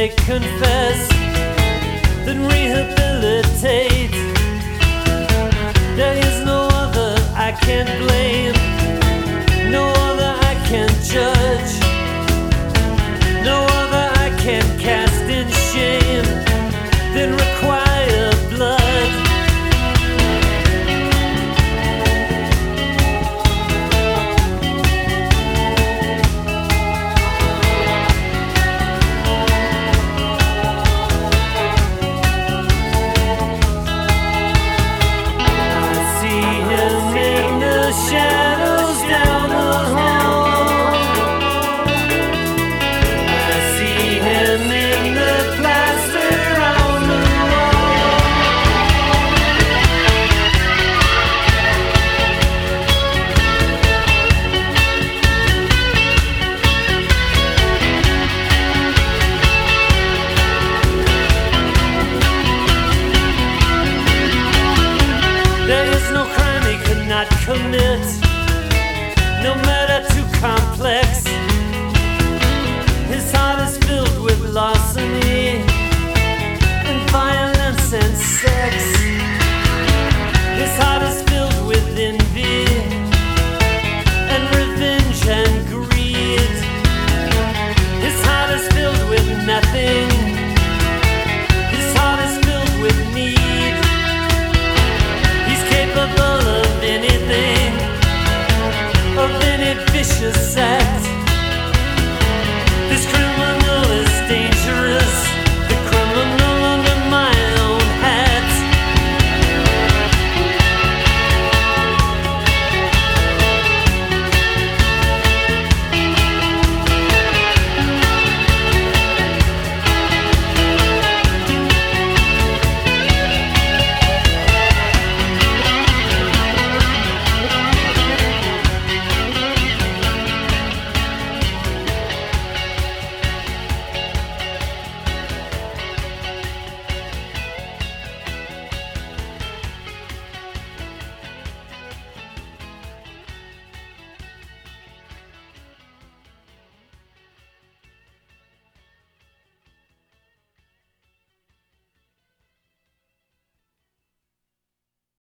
they confess, then rehabilitate. There is no other I can blame, no other I can judge, no other I can cast in shame, then require blood. Shadows down the hall, I see him in the plaster on the wall. There is no crime he could not commit,